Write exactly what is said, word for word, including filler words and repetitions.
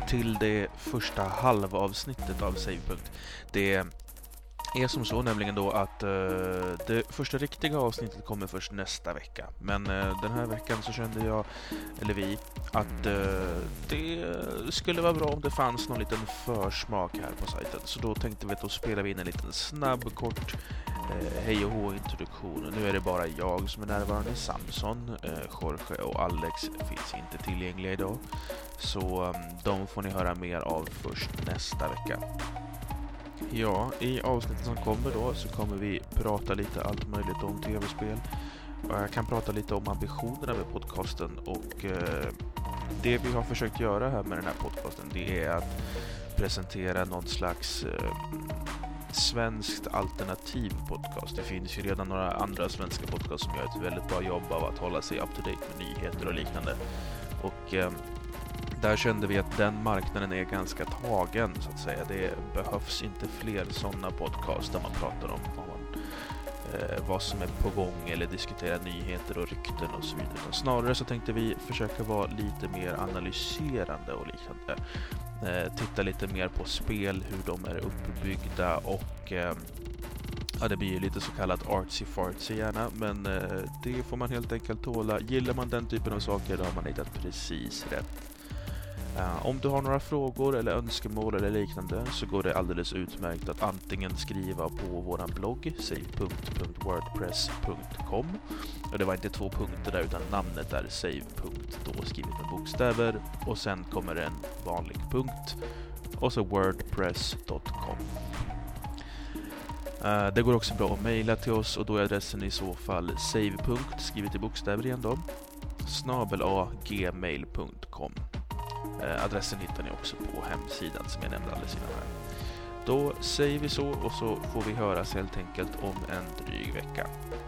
till det första halvavsnittet av Savepunkt. Det är som så nämligen då att uh, det första riktiga avsnittet kommer först nästa vecka. Men uh, den här veckan så kände jag, eller vi, att uh, det skulle vara bra om det fanns någon liten försmak här på sajten. Så då tänkte vi att då spelar vi in en liten snabb, kort uh, hej och hå-introduktion. Nu är det bara jag som är närvarande. Samson, uh, Jorge och Alex finns inte tillgängliga idag. Så um, de får ni höra mer av först nästa vecka. Ja, i avsnittet som kommer då så kommer vi prata lite allt möjligt om tv-spel. Och jag kan prata lite om ambitionerna med podcasten och eh, det vi har försökt göra här med den här podcasten, det är att presentera någon slags eh, svenskt alternativ podcast. Det finns ju redan några andra svenska podcasts som gör ett väldigt bra jobb av att hålla sig up to date med nyheter och liknande. Och eh, där kände vi att den marknaden är ganska tagen, så att säga. Det behövs inte fler sådana podcasts där man pratar om vad, man, eh, vad som är på gång eller diskutera nyheter och rykten och så vidare. Snarare så tänkte vi försöka vara lite mer analyserande och liknande. Eh, titta lite mer på spel, hur de är uppbyggda och eh, ja, det blir ju lite så kallat artsy-fartsy gärna, men eh, det får man helt enkelt tåla. Gillar man den typen av saker då har man hittat precis rätt. Uh, om du har några frågor eller önskemål eller liknande så går det alldeles utmärkt att antingen skriva på våran blogg savepunkt punkt wordpress punkt com. Och det var inte två punkter där utan namnet är savepunkt då skrivet med bokstäver och sen kommer en vanlig punkt och så wordpress punkt com. Uh, det går också bra att mejla till oss och då är adressen i så fall savepunkt skrivet i bokstäver igen då snabel a gmail punkt com. Adressen hittar ni också på hemsidan som jag nämnde alldeles innan här. Då säger vi så och så får vi höras helt enkelt om en dryg vecka.